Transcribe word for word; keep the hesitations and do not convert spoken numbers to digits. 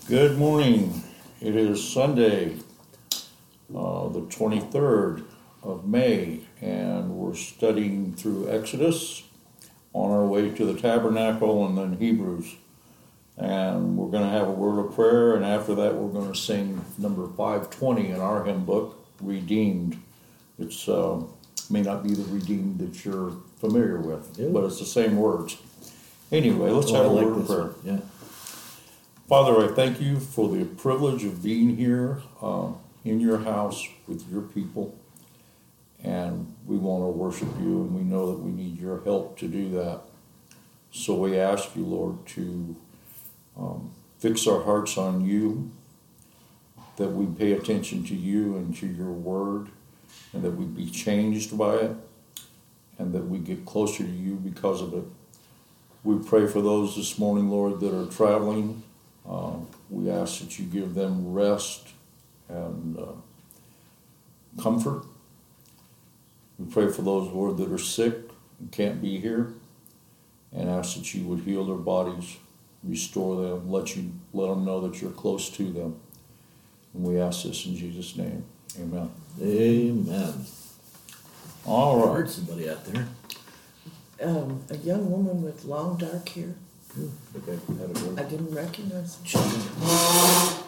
Good morning. It is Sunday, uh, the twenty-third of May, and we're studying through Exodus on our way to the tabernacle and then Hebrews. And we're going to have a word of prayer, and after that, we're going to sing number five twenty in our hymn book, Redeemed. It's uh, may not be the redeemed that you're familiar with, Yeah. but it's the same words. Anyway, let's Oh, have I a like word of this prayer. one. Yeah. Father, I thank you for the privilege of being here uh, in your house with your people. And we want to worship you, and we know that we need your help to do that. So we ask you, Lord, to um, fix our hearts on you, that we pay attention to you and to your word, and that we be changed by it, and that we get closer to you because of it. We pray for those this morning, Lord, that are traveling. Uh, we ask that you give them rest and uh, comfort. We pray for those, Lord, that are sick and can't be here, and ask that you would heal their bodies, restore them, let you let them know that you're close to them. And we ask this in Jesus' name. Amen. Amen. All I right. heard somebody out there. Um, a young woman with long dark hair. Ooh, I think I had a I word. didn't recognize her. Children.